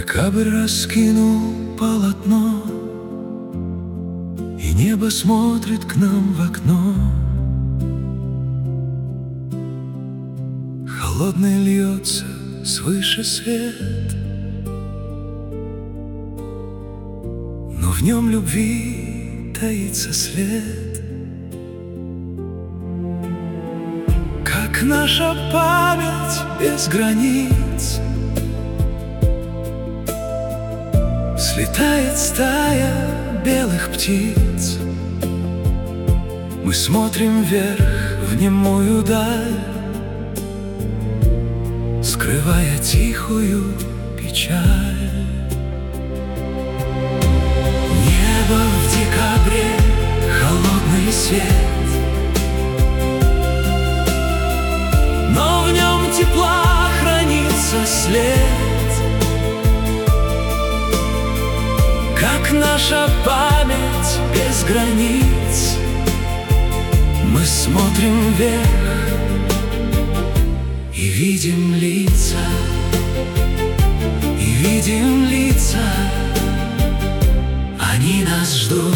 Декабрь раскинул полотно, и небо смотрит к нам в окно. Холодный льется свыше свет, но в нем любви таится след. Как наша память без границ, слетает стая белых птиц. Мы смотрим вверх в немую даль, скрывая тихую печаль. Небо в декабре, холодный свет, но в нем тепла хранится след. Как наша память без границ, мы смотрим вверх и видим лица, и видим лица, они нас ждут.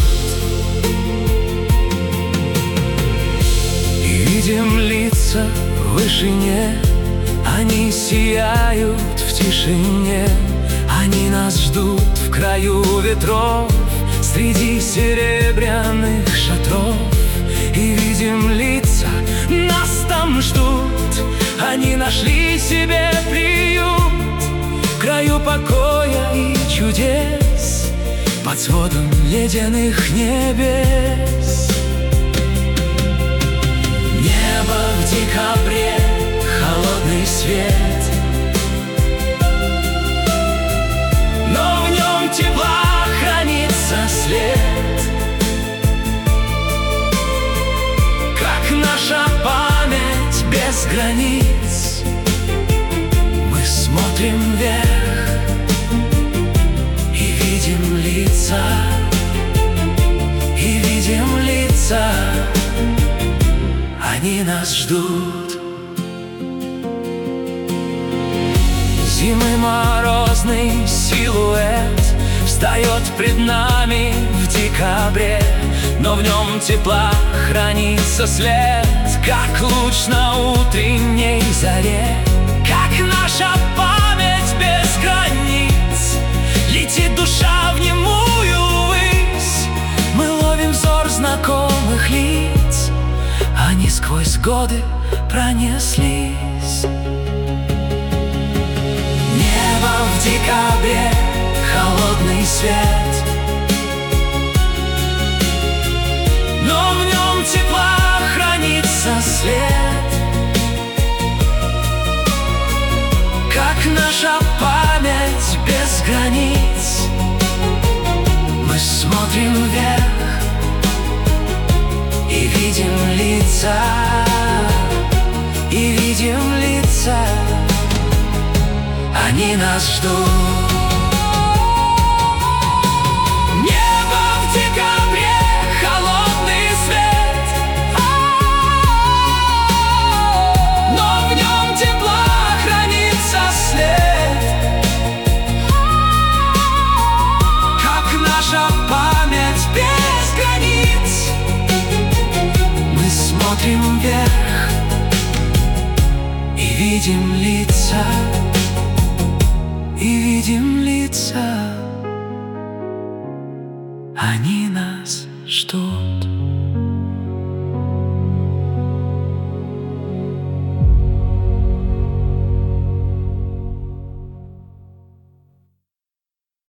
И видим лица в вышине, они сияют в тишине. Они нас ждут в краю ветров, среди серебряных шатров. И видим лица, нас там ждут, они нашли себе приют в краю покоя и чудес, под сводом ледяных небес. Небо в декабре, холодный свет, но в нем тепла хранится след. Как наша память без границ, мы смотрим вверх и видим лица, и видим лица, они нас ждут. Зимы морозный силуэт встает пред нами в декабре, но в нем тепла хранится след, как луч на утренней заре. Как наша память без границ, летит душа в немую высь. Мы ловим взор знакомых лиц, они сквозь годы пронеслись. Небо в декабре, холодный свет, но в нем тепла хранится след. Как наша память без границ, мы смотрим вверх и видим лица, и видим лица, они нас ждут.